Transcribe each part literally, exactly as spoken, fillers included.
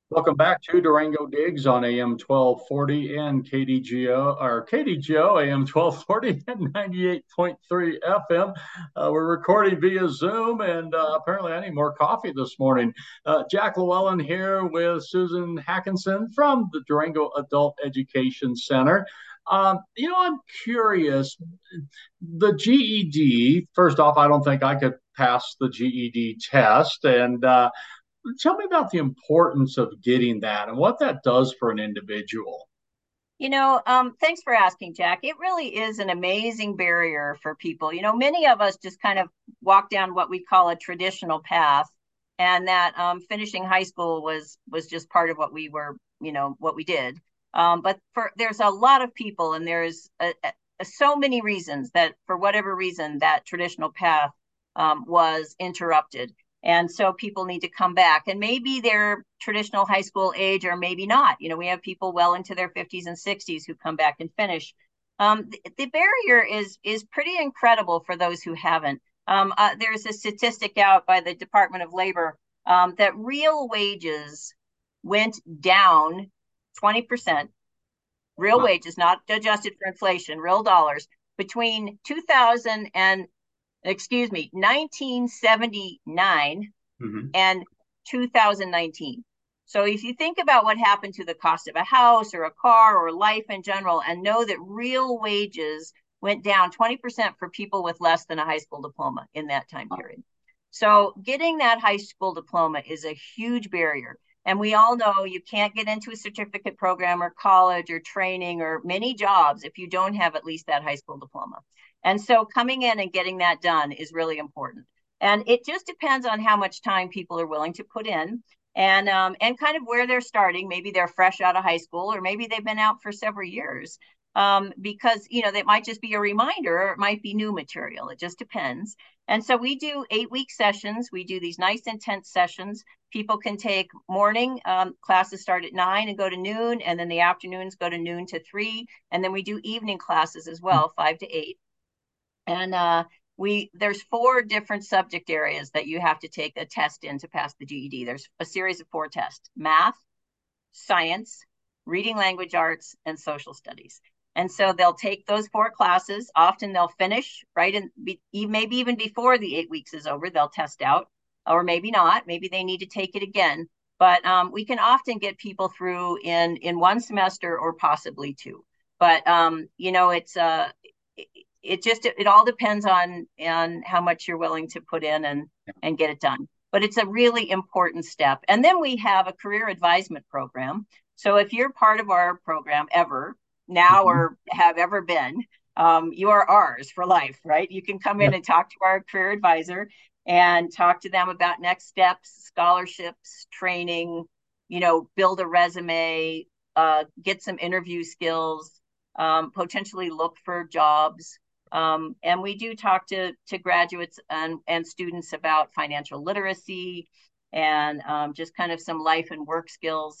Welcome back to Durango Digs on A M twelve forty and K D G O or K D G O A M twelve forty and ninety-eight point three F M. Uh, we're recording via Zoom, and uh, apparently I need more coffee this morning. Uh, Jack Llewellyn here with Susan Hackinson from the Durango Adult Education Center. Um, you know, I'm curious. The G E D, first off, I don't think I could pass the G E D test. And uh, tell me about the importance of getting that and what that does for an individual. You know, um, thanks for asking, Jack. It really is an amazing barrier for people. You know, many of us just kind of walk down what we call a traditional path, and that um, finishing high school was was just part of what we were, you know, what we did. Um, but for there's a lot of people, and there's a, a, so many reasons that, for whatever reason, that traditional path um, was interrupted. And so people need to come back, and maybe they're traditional high school age or maybe not. You know, we have people well into their fifties and sixties who come back and finish. Um, the, the barrier is is pretty incredible for those who haven't. Um, uh, there's a statistic out by the Department of Labor um, that real wages went down twenty percent. Real Wow. wages, not adjusted for inflation, real dollars, between two thousand and, excuse me, nineteen seventy-nine Mm-hmm. and two thousand nineteen. So if you think about what happened to the cost of a house or a car or life in general, and know that real wages went down twenty percent for people with less than a high school diploma in that time period. So getting that high school diploma is a huge barrier. And we all know you can't get into a certificate program or college or training or many jobs if you don't have at least that high school diploma. And so coming in and getting that done is really important. And it just depends on how much time people are willing to put in, and um, and kind of where they're starting. Maybe they're fresh out of high school, or maybe they've been out for several years. Um, because you know that might just be a reminder, or it might be new material. It just depends. And so we do eight week sessions. We do these nice intense sessions. People can take morning um, classes start at nine and go to noon, and then the afternoons go to noon to three, and then we do evening classes as well, five to eight. And uh, we there's four different subject areas that you have to take a test in to pass the G E D. There's a series of four tests: math, science, reading language arts, and social studies. And so they'll take those four classes. Often they'll finish right in, maybe even before the eight weeks is over, they'll test out, or maybe not. Maybe they need to take it again. But um, we can often get people through in in one semester or possibly two. But um, you know, it's uh, it, it just it all depends on on how much you're willing to put in and and get it done. But it's a really important step. And then we have a career advisement program. So if you're part of our program ever, now Mm-hmm. or have ever been, um, you are ours for life, right? You can come Yeah. in and talk to our career advisor and talk to them about next steps, scholarships, training, you know, build a resume, uh, get some interview skills, um, potentially look for jobs. Um, and we do talk to, to graduates and, and students about financial literacy and um, just kind of some life and work skills,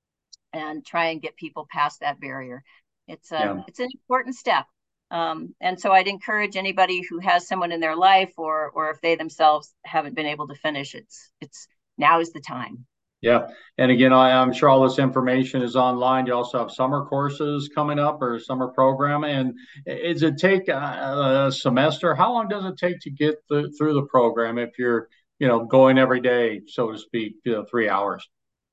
and try and get people past that barrier. It's a Yeah. it's an important step. Um, and so I'd encourage anybody who has someone in their life, or or if they themselves haven't been able to finish, it's it's now is the time. Yeah. And again, I, I'm sure all this information is online. You also have summer courses coming up or summer program. And is it take a, a semester? How long does it take to get the, through the program if you're, you know, going every day, so to speak, you know, three hours?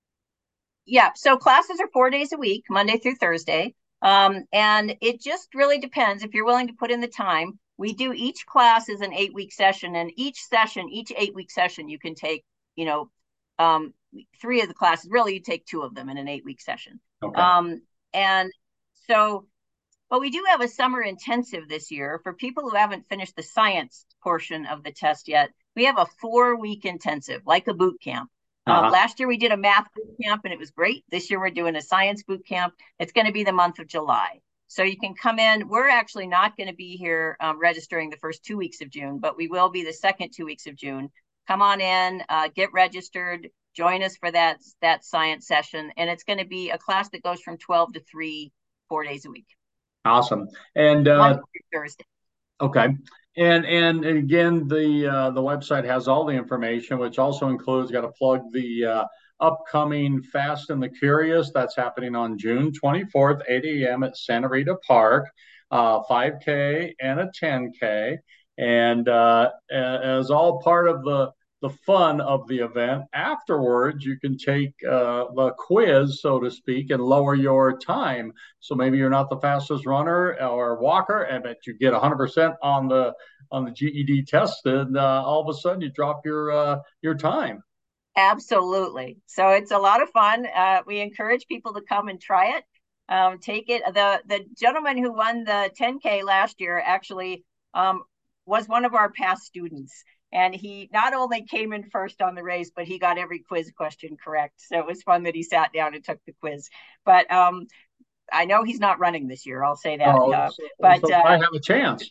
Yeah, so classes are four days a week, Monday through Thursday. Um, and it just really depends if you're willing to put in the time. We do each class is an eight week session, and each session, each eight week session, you can take, you know, um, three of the classes. Really, you take two of them in an eight week session. Okay. Um, and so, but we do have a summer intensive this year for people who haven't finished the science portion of the test yet. We have a four week intensive, like a boot camp. Um, Uh-huh. last year we did a math boot camp and it was great. This year we're doing a science boot camp. It's going to be the month of July. So you can come in. We're actually not going to be here um, registering the first two weeks of June, but we will be the second two weeks of June. Come on in, uh, get registered, join us for that, that science session. And it's going to be a class that goes from twelve to three, four days a week, Awesome. And Monday uh, through Thursday. okay. And and again, the uh, the website has all the information, which also includes, got to plug the uh, upcoming Fast and the Curious. That's happening on June twenty-fourth, eight a m at Santa Rita Park, uh, five K and a ten K. And uh, as all part of the the fun of the event, afterwards you can take uh, the quiz, so to speak, and lower your time. So maybe you're not the fastest runner or walker, and but you get one hundred percent on the on the G E D test, and uh, all of a sudden you drop your uh, your time. Absolutely. So it's a lot of fun. Uh, we encourage people to come and try it. Um, take it. The the gentleman who won the ten K last year actually um, was one of our past students. And he not only came in first on the race, but he got every quiz question correct. So it was fun that he sat down and took the quiz. But um, I know he's not running this year. I'll say that. Oh, Uh, so, but so I uh, have a chance.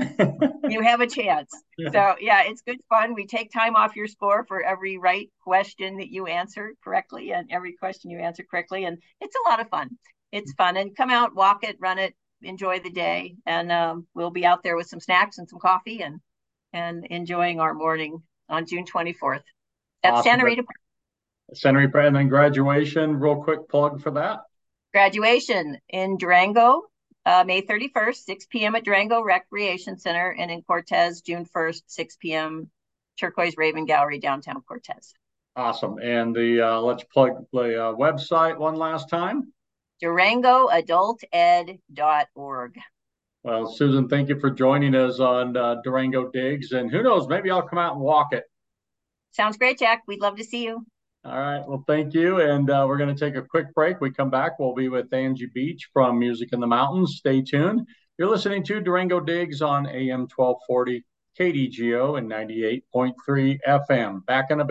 you have a chance. So yeah, it's good fun. We take time off your score for every right question that you answer correctly and every question you answer correctly. And it's a lot of fun. It's fun. And come out, walk it, run it, enjoy the day. And um, we'll be out there with some snacks and some coffee and and enjoying our morning on June twenty-fourth at Awesome. Santa Rita Park. Santa Rita, and then graduation, real quick plug for that. Graduation in Durango, uh, May thirty-first, six p m at Durango Recreation Center, and in Cortez, June first, six p m, Turquoise Raven Gallery, downtown Cortez. Awesome. And the uh, let's plug the uh, website one last time. Durango Adult Ed dot org. Well, Susan, thank you for joining us on uh, Durango Digs. And who knows, maybe I'll come out and walk it. Sounds great, Jack. We'd love to see you. All right. Well, thank you. And uh, we're going to take a quick break. We come back, we'll be with Angie Beach from Music in the Mountains. Stay tuned. You're listening to Durango Digs on A M twelve forty K D G O and ninety-eight point three F M. Back in a bit.